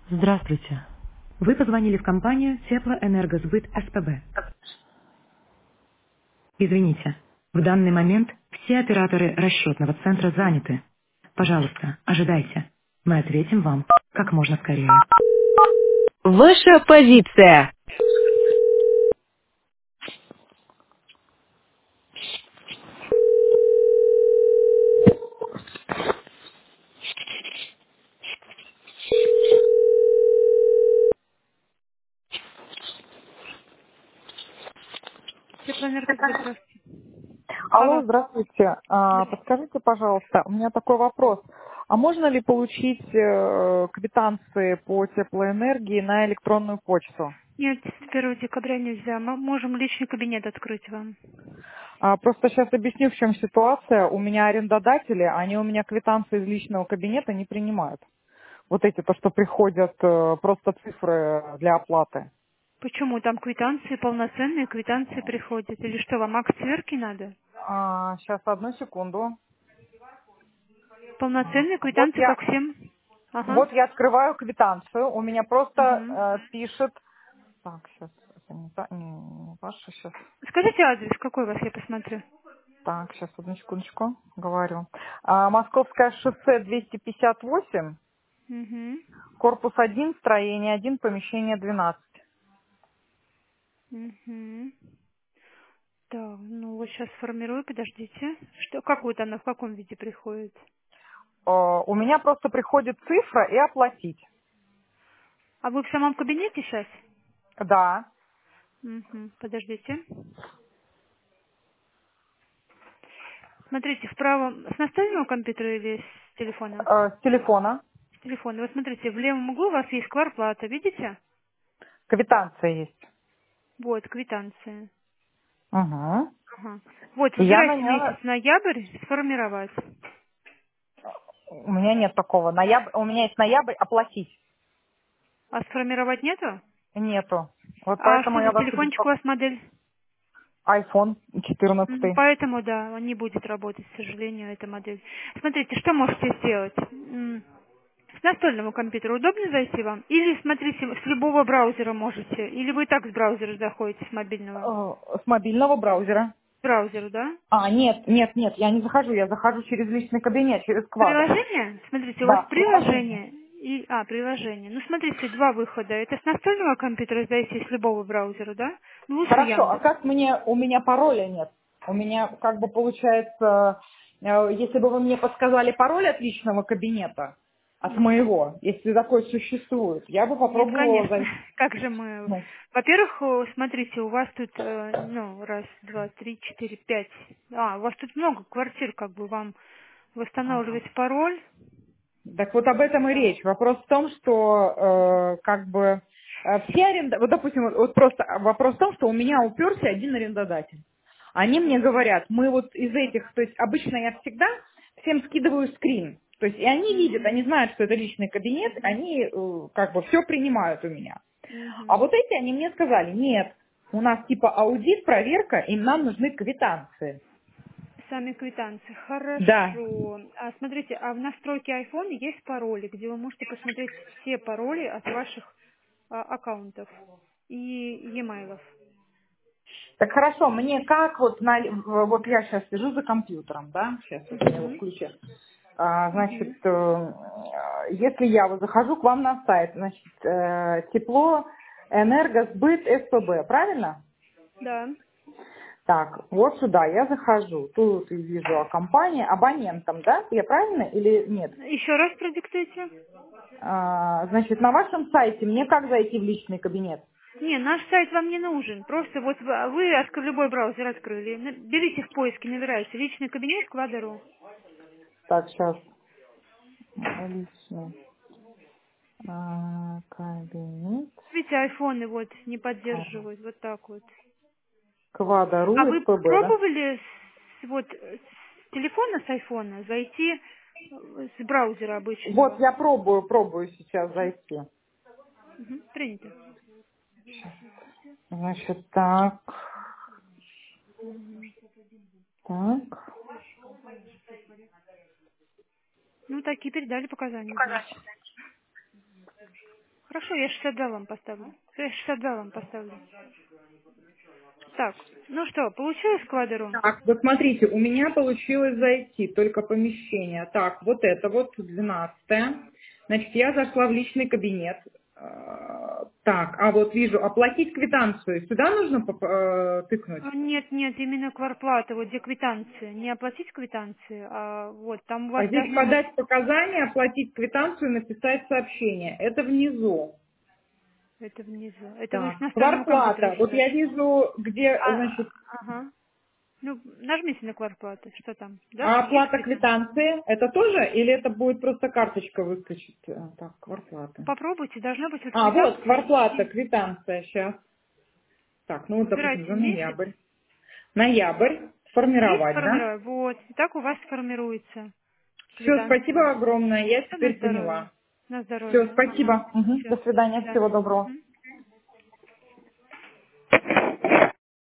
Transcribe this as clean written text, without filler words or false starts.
Здравствуйте. Вы позвонили в компанию Теплоэнергосбыт СПБ. Извините, в данный момент все операторы расчетного центра заняты. Пожалуйста, ожидайте. Мы ответим вам как можно скорее. Ваша позиция. Теплоэнергосбыт, здравствуйте. Алло, Алло. здравствуйте. Здравствуйте. Подскажите, пожалуйста, у меня такой вопрос. А можно ли получить квитанции по теплоэнергии на электронную почту? Нет, с 1 декабря нельзя. Мы можем личный кабинет открыть вам. Просто сейчас объясню, в чем ситуация. У меня арендодатели, они у меня квитанции из личного кабинета не принимают. Вот эти, то, что приходят просто цифры для оплаты. Почему? Там квитанции, полноценные квитанции приходят. Или что, вам акт сверки надо? Сейчас, одну секунду. Полноценные Вот квитанции, я, как всем. Ага. вот я открываю квитанцию, у меня просто Мгм. пишет. Так, сейчас, это не ваша сейчас. Скажите адрес, какой у вас, я посмотрю. Так, сейчас, одну секундочку, говорю. Московское шоссе 258, Угу. корпус 1, строение 1, помещение 12. Угу. Так, ну вот сейчас сформирую, подождите. Что, как вот она, в каком виде приходит? У меня просто приходит цифра и оплатить. А вы в самом кабинете сейчас? Да, Угу. Подождите. Смотрите, вправо, с настольного компьютера или с телефона? с телефона. С телефона. Вот смотрите, в левом углу у вас есть квартплата, видите? Квитанция есть. Вот, квитанция. Угу. Ага. Вот, И я на выбирайте месяц нее... ноябрь, сформировать. У меня нет такого. У меня есть ноябрь, оплатить. А сформировать нету? Нету. Вот А поэтому что я за вас и телефончик у беспокою. вас модель? iPhone 14. Поэтому, да, он не будет работать, к сожалению, эта модель. Смотрите, что можете сделать? С настольного компьютера удобно зайти вам? Или, смотрите, с любого браузера можете? Или вы и так с браузера заходите, с мобильного? С мобильного браузера. С браузера, да? Нет, я не захожу, я захожу через личный кабинет, через квадро. Приложение? Смотрите, у вас Да, приложение. приложение. Приложение. Ну, смотрите, два выхода. Это с настольного компьютера зайти, с любого браузера, да? Ну, лучше Хорошо, а Яндекс. как у меня пароля нет? У меня как бы получается, если бы вы мне подсказали пароль от личного кабинета, от Мгм. моего, если такой существует, я бы Нет, попробовала конечно. зайти. Как же мы... Ну, Во-первых, смотрите, у вас тут, ну, раз, два, три, четыре, пять. У вас тут много квартир, как бы вам ага. восстанавливать пароль. Так вот об этом и речь. Вопрос в том, что как бы все вот допустим, вот просто вопрос в том, что у меня уперся один арендодатель. Они мне говорят, мы вот из этих, то есть обычно я всегда всем скидываю скрин. То есть и они видят, Мгм. они знают, что это личный кабинет, они как бы все принимают у меня. А Мгм. вот эти они мне сказали, нет, у нас типа аудит, проверка, и нам нужны квитанции. Сами квитанции. Да. Хорошо. Смотрите, а в настройке iPhone есть пароли, где вы можете посмотреть все пароли от ваших аккаунтов и e-mailов. Так хорошо, мне как вот, вот я сейчас сижу за компьютером, да, сейчас вот я его Мгм. включу. Мгм. Значит, если я вот захожу к вам на сайт, значит, тепло, энергосбыт, СПБ, правильно? Да. Так, вот сюда я захожу, тут вижу компании, абонентам, да, я правильно или нет? Еще раз продиктуйте. Значит, на вашем сайте мне как зайти в личный кабинет? Не, наш сайт вам не нужен. Просто вот вы любой браузер открыли. Берите в поиске, набирайте личный кабинет Квадро. Так, сейчас, личный кабинет. Видите, айфоны вот не поддерживают. Вот так вот. Квадро А вы СПБ, да? пробовали с телефона, с айфона зайти с браузера Вот обычного? я пробую сейчас зайти. Мгм, принято. Значит, так, Мгм. так. Ну, такие передали показания, значит. Хорошо, я 62 вам поставлю. Я 62 вам поставлю. Так, ну что, получилось квадру? Так, вот смотрите, у меня получилось зайти, только помещение. Так, вот это вот 12. Значит, я зашла в личный кабинет. Так, а вот вижу, оплатить квитанцию. Сюда нужно тыкнуть? Нет, нет, именно кварплата, вот где квитанция. Не оплатить квитанцию, а вот там у А вас здесь должно быть... подать показания, оплатить квитанцию, написать сообщение. Это внизу. Это внизу. Это вы Так, на стольном компьютере кварплата. Вот сейчас. я вижу, где, значит, Ага. Ну, нажмите на кварплату. Что там? Да? а Есть оплата квитанция? квитанции, это тоже, или это будет просто карточка выскочить? Так, кварплата. Попробуйте, должна быть вот А, вот, квитанция. квартплата, квитанция, сейчас. Так, ну вот, допустим, Выбирайте за месяц. ноябрь. Ноябрь, И сформировать, да? сформировать. Вот. И так у вас сформируется Все, спасибо квитанция. огромное, я Всё на теперь здоровье. поняла. На Все, здоровье. Ага. спасибо. Мгм. Все. До До свидания, всего свидания. доброго. Мгм.